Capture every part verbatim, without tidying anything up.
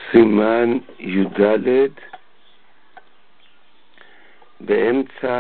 סימן י"ד באמצע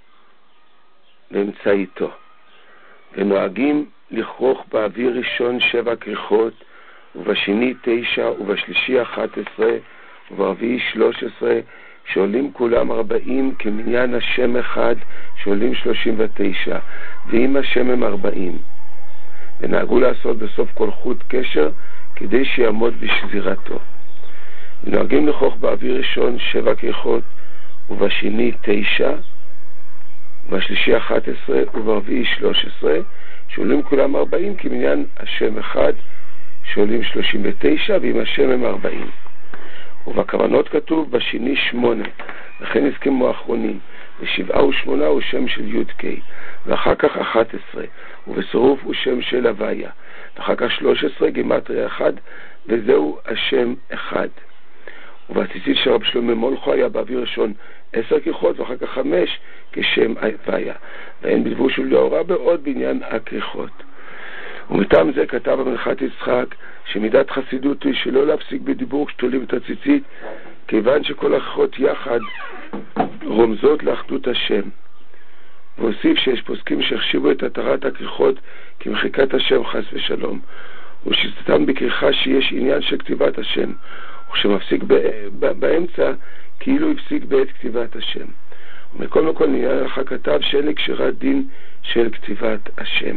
באמצעיתו. ונוהגים לכרוך באוויר ראשון שבע כריכות, ובשני תשע, ובשלישי אחת עשרה, וברביעי שלוש עשרה, שעולים כולם ארבעים, כמניין השם אחד, שעולים שלושים ותשע, ועם השם הם ארבעים. ונהגו לעשות בסוף כל חוט קשר, כדי שיעמוד בשזירתו. ונוהגים לכרוך באוויר ראשון שבע כריכות, ובשני תשע, ובשלישי אחת עשרה, וברביעי שלוש עשרה, שעולים כולם ארבעים, כמניין השם אחד, שעולים שלושים ותשע, ועם השם הם ארבעים. ובכוונות כתוב בשני שמונה, וכן הסכימו האחרונים, ושבעה ושמונה הוא שם של י' ק', ואחר כך אחת עשרה, ובצירוף הוא שם של הוויה, ואחר כך שלוש עשרה גימטריה אחד, וזהו השם אחד. ובציצית של רב שלמה מולכו היה באוויר ראשון עשר כריכות, ואחר כך חמש כשם הוויה, ואין בלבוש ולהוראה בעוד בעניין הכריכות. ומטעם זה כתב המנחת יצחק שמידת חסידות היא שלא להפסיק בדיבור כשתולים את הציצית, כיוון שכל הכריכות יחד רומזות לאחדות השם. והוסיף שיש פוסקים שהחשיבו את התרת הכריכות כמחיקת השם חס ושלום, ושסתם בכריכה שיש עניין של כתיבת השם, וכשמפסיק באמצע כאילו הפסיק בעת כתיבת השם. ומכל מקום נהיה לך כתב שאין לקשירת דין של כתיבת השם.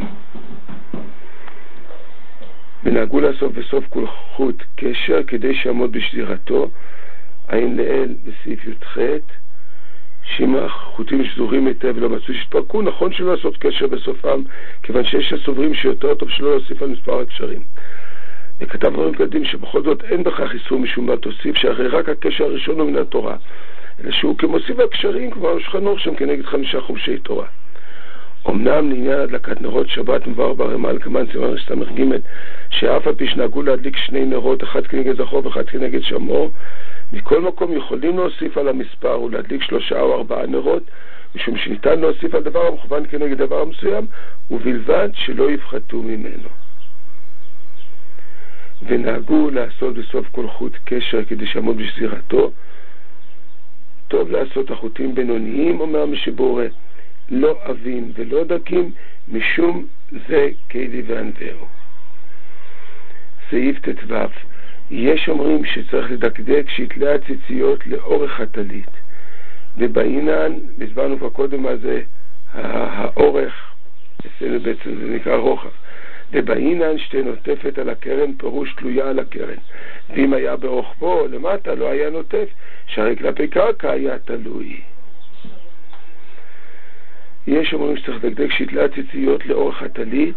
ונהגו לעשות בסוף כל חוט קשר כדי שיעמוד בשזירתו, עין לאל בסעיף י"ח. שימה חוטים שזורים היטב ולא מצאו שהתפרקו, נכון שלא לעשות קשר בסופם, כיוון שיש הסוברים שיותר טוב שלא להוסיף על מספר הקשרים. וכתב דברים קדים שבכל זאת אין בכך איסור משום מה תוסיף, שהרי רק הקשר הראשון הוא מן התורה, אלא שהוא כמוסיף הקשרים כבר שכנוך שם כנגד חמישה חומשי תורה. אמנם לעניין הדלקת נרות שבת מבואר ברמ"ל כמן סימן סמ"ך ג' שאף על פי שנהגו להדליק שני נרות, אחד כנגד זכור ואחד כנגד שמור, מכל מקום יכולים להוסיף על המספר ולהדליק שלושה או ארבעה נרות, משום שניתן להוסיף על דבר המכוון כנגד דבר מסוים, ובלבד שלא יפחתו ממנו. ונהגו לעשות בסוף כל חוט קשר כדי שיעמוד בשזירתו. טוב לעשות החוטים בינוניים, אומר משבורא, לא עבים ולא דקים, משום זה כלי וענווהו. סעיף ט"ו. יש אומרים שצריך לדקדק שיתלי הציציות לאורך הטלית, ובעינן, הסברנו כבר קודם מה זה האורך, אצלנו בעצם זה נקרא רוחב, ובעינן שתי נוטפת על הקרן, פירוש תלויה על הקרן, ואם היה ברוחבו למטה לא היה נוטף, שהרי כלפי קרקע היה תלוי. יש אומרים שצריך לדקדק שיתלי הציציות לאורך הטלית.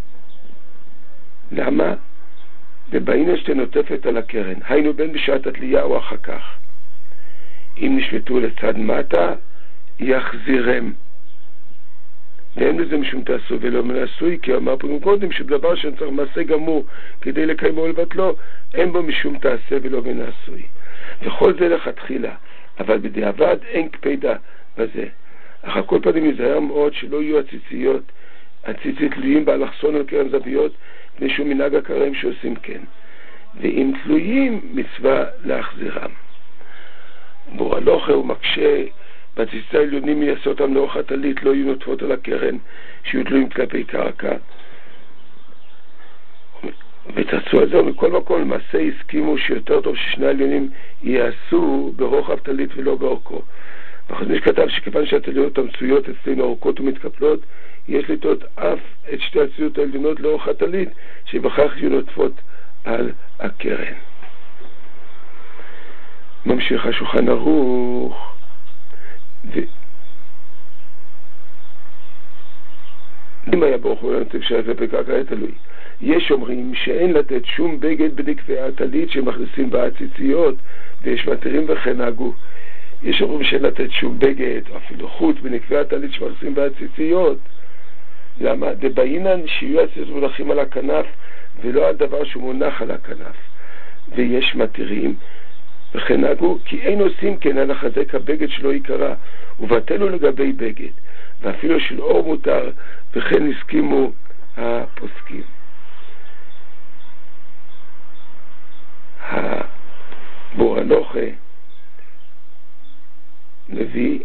למה? ובעינן שתי נוטפת על הקרן, היינו בין בשעת התלייה או אחר כך. אם נשלטו לצד מטה, יחזירם. ואין לזה משום תעשו ולא מנעשוי, כי אמר פה קודם שבדבר שצריך מעשה גמור כדי לקיימו ולבטלו, אין בו משום תעשה ולא מנעשוי. וכל זה לכתחילה, אבל בדיעבד אין קפידה בזה. אך הכל פנים יזהר מאוד שלא יהיו הציציות, הציצית תלויים באלכסון על קרן זוויות, משום מנהג הקראים שעושים כן. ואם תלויים, מצווה להחזירם. בור הלוכה הוא מקשה, בציצי העליונים יעשה אותם לאורך הטלית, לא יהיו נוטפות על הקרן, שיהיו תלויים כלפי קרקע. ותרצו על זה, ומכל מקום למעשה הסכימו שיותר טוב ששני העליונים יעשו ברוחב טלית ולא באורכו. ואחרי שכתב שכיוון שהטליות המצויות אצלנו ארוכות ומתקפלות, יש לטעות אף את שתי הציציות העליונות לאורך הטלית, שבכך יהיו נוטפות על הקרן. ממשיך השולחן ערוך. ו... אם היה ברוך הוא לנטף שזה בקרקע היה תלוי. יש אומרים שאין לתת שום בגד בנקבי הטלית שמכניסים בה הציציות, ויש מתירים וכן נהגו. יש אומרים שאין לתת שום בגד, או אפילו חוט בנקבי הטלית שמכניסים בה הציציות. למה? דבעינן שיהיו הציציות מונחים על הכנף, ולא הדבר שהוא מונח על הכנף. ויש מתירים וכן נהגו, כי אין עושים כן על החזק הבגד שלא יקרה, ובטלו לגבי בגד, ואפילו של אור מותר, וכן הסכימו הפוסקים. בהלוכה מביא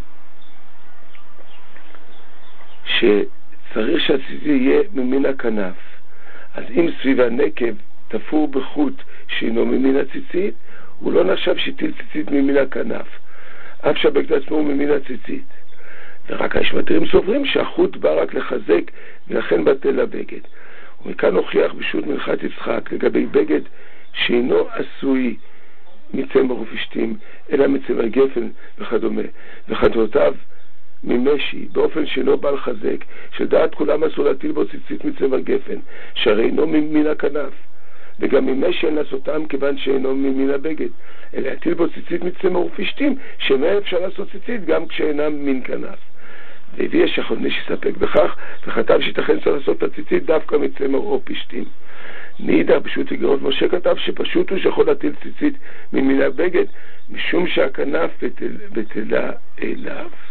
שצריך שהציצית יהיה ממין הכנף. אז אם סביב הנקב תפור בחוט שאינו ממין הציצית, הוא לא נחשב שתיל ציצית ממין הכנף, אף שהבגד עצמו הוא ממין הציצית. ורק הישמטרים סוברים שהחוט בא רק לחזק ולכן בטל הבגד. ומכאן הוכיח בשו"ת מנחת יצחק לגבי בגד שאינו עשוי מצמר ופשתים אלא מצמר גפן וכדומה, וחדותיו ממשי באופן שאינו בא לחזק, שדעת כולם אסור להטיל בו ציצית מצמר גפן שהרי אינו ממין הכנף, וגם ממשי אין לעשותם כיוון שאינו ממין הבגד, אלא להטיל בו ציצית מצמר ופשתים שמהם אפשר לעשות ציצית גם כשאינם מין כנף. והביא השחוני שספק בכך וכתב שיתכן צריך לעשות את הציצית דווקא מצמר או פשתים. מאידך פשוט איגרות משה כתב שפשוט הוא שיכול להטיל ציצית ממין הבגד משום שהכנף בטלה אליו.